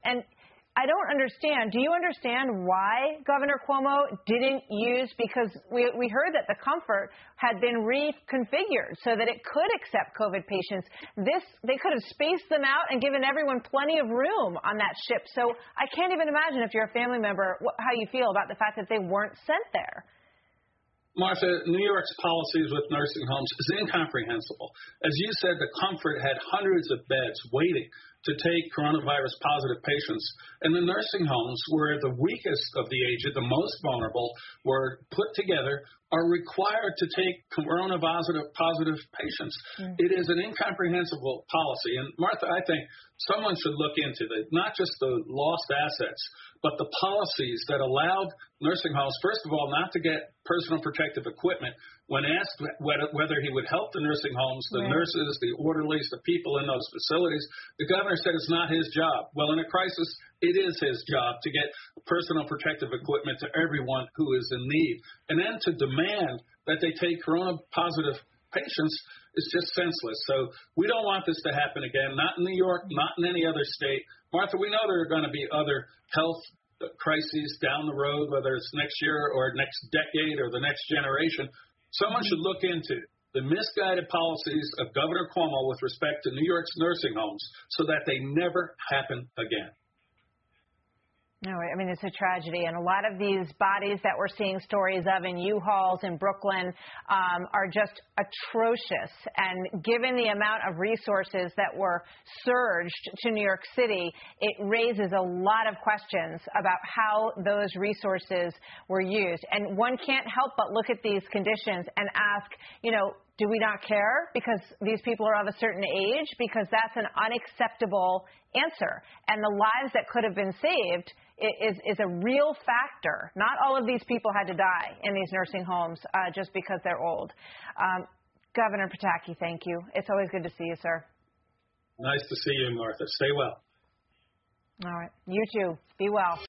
And I don't understand. Do you understand why Governor Cuomo didn't use, because we heard that the Comfort had been reconfigured so that it could accept COVID patients. They could have spaced them out and given everyone plenty of room on that ship. So I can't even imagine, if you're a family member, how you feel about the fact that they weren't sent there. Martha, New York's policies with nursing homes is incomprehensible. As you said, the Comfort had hundreds of beds waiting to take coronavirus-positive patients, and the nursing homes, where the weakest of the aged, the most vulnerable, were put together, are required to take coronavirus-positive patients. It is an incomprehensible policy. And, Martha, I think someone should look into not just the lost assets, but the policies that allowed nursing homes, first of all, not to get personal protective equipment. When asked whether he would help the nursing homes, the nurses, the orderlies, the people in those facilities, the governor said it's not his job. Well, in a crisis, it is his job to get personal protective equipment to everyone who is in need. And then to demand that they take corona-positive patients is just senseless. So we don't want this to happen again, not in New York, not in any other state. Martha, we know there are going to be other health crises down the road, whether it's next year or next decade or the next generation. Someone should look into the misguided policies of Governor Cuomo with respect to New York's nursing homes so that they never happen again. No, I mean, it's a tragedy. And a lot of these bodies that we're seeing stories of in U-Hauls in Brooklyn are just atrocious. And given the amount of resources that were surged to New York City, it raises a lot of questions about how those resources were used. And one can't help but look at these conditions and ask, do we not care because these people are of a certain age? Because that's an unacceptable answer. And the lives that could have been saved is a real factor. Not all of these people had to die in these nursing homes just because they're old. Governor Pataki, thank you. It's always good to see you, sir. Nice to see you, Martha. Stay well. All right. You too. Be well.